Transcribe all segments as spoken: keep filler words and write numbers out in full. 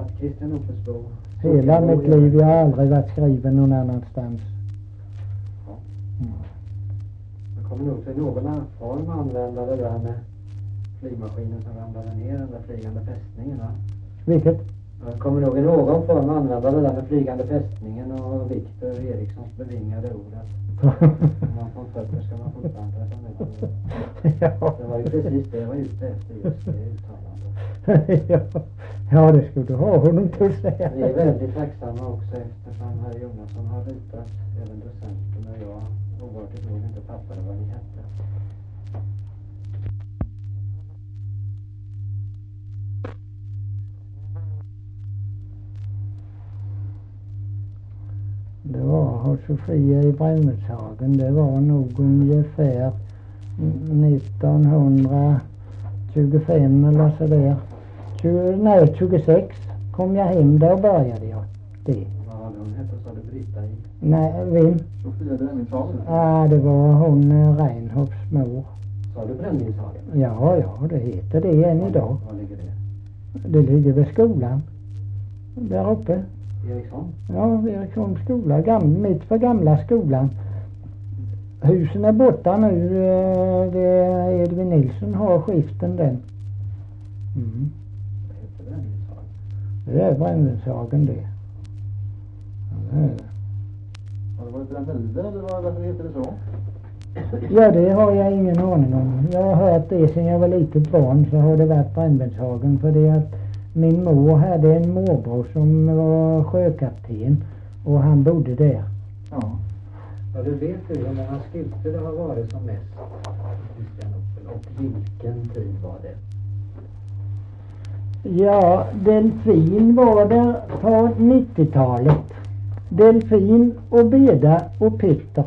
varit Kristian Oppesbo? Hela mitt liv, jag har aldrig varit skriven någon annanstans. Ja. Mm. Jag kommer nog till någon form använda det där med flygmaskinen som ramlade ner, den där flygande fästningen, va? Vilket? Jag kommer nog i någon form använda det där med flygande fästningen och Viktor Erikssons bevingade ord. Om man får fötter ska man fortfarande resonera. Ja. Det var ju precis det jag var ute efter, just det uttalandet. Ja. Ja, det skulle du ha honom till att säga. Vi är väldigt tacksamma också eftersom herr Jonasson har ritat, även docenten och jag oartigt nog inte fattade vad ni hette. Det var hos Sofia i Brännvinshagen. Det var nog ungefär nittonhundratjugofem eller sådär. tjugo, nej, tjugosex kom jag hem. Där började jag det. Vad hade hon hette, sa du, Britta i? Nej, vem? Sofia Brännvinshagen? Ja, det var hon eh, Reinhofs mor. Sa du Brännvinshagen? Ja, ja, det heter det än idag. Var ligger det? Det ligger vid skolan. Där uppe. Eriksson? Ja, Erikssons skola. Gam, mitt för gamla skolan. Husen är borta nu. Det är Edvin Nilsson har skiften den. Mm. Det heter Brännvinshagen. Det är Brännvinshagen det. Ja, det är det. Har det varit Brännvinshagen eller varför heter det så? Ja, det har jag ingen aning om. Jag har hört det sedan jag var litet barn, så har det varit Brännvinshagen. För det att min mor hade en morbror som var sjökapten och han bodde där. Ja. Ja, du vet ju hur många skylter det har varit som mest i Kristianopel och vilken tid var det? Ja, Delfin var där på nittiotalet. Delfin och Beda och Petter.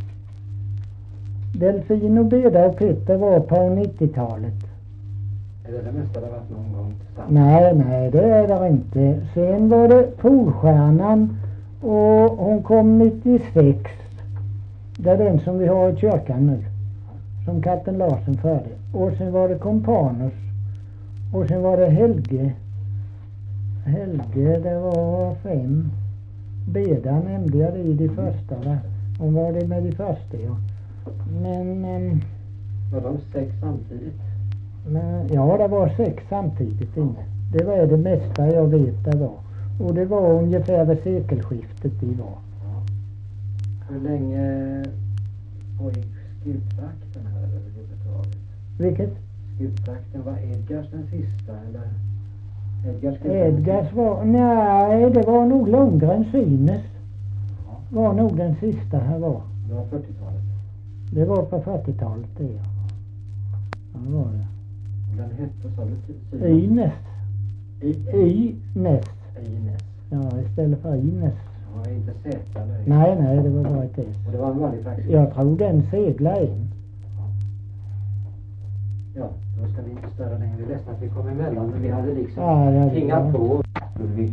Delfin och Beda och Petter var på nittiotalet. Är det det mesta det har varit någon gång tillsammans? Nej, nej, det är det inte. Sen var det Polstjärnan och hon kom nittiosex. Det är den som vi har i kyrkan nu. Som Katten Larsen förde. Och sen var det Kompanus. Och sen var det Helge. Helge, det var fem. Beda nämnde jag det i de första, va? Hon var det med de första, ja. Men... Um, var de sex samtidigt? Men, ja, det var sex samtidigt inne. Det var det mesta jag vet det var. Och det var ungefär vid sekelskiftet det var. Ja. Hur länge pågick skutvakten här överhuvudtaget? Vilket? Skutvakten, var Edgars den sista eller? Edgars, Edgars var, nej det var nog Lundgren Synes. Ja. Var nog den sista här var. Det var fyrtiotalet? Det var på fyrtiotalet det, ja. Ja, det var det. Den hette, sa du? Ines. I, Ines. Ines. Ja, istället för Ines. Ja, inte säkra eller? Nej, nej, det var bara ett S. Och det var en vanlig praxis? Jag tror den seglar in. Ja. Ja, då ska vi inte störa längre. Vi är ledsna att vi kom emellan, men vi hade liksom Ja, ja, tingat ja. på. Skulle vi...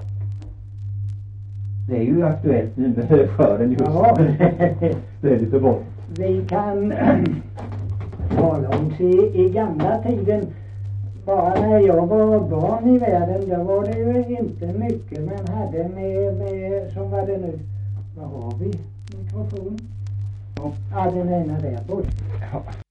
Det är ju aktuellt nu med högskörden just. Ja. Det är lite bort. Vi kan tala om sig i gamla tiden. Bara när jag var barn i världen, då var det ju inte mycket man hade med, med som var det nu. Vad har vi? Mikrofon? Ja, den ena där bort. Ja.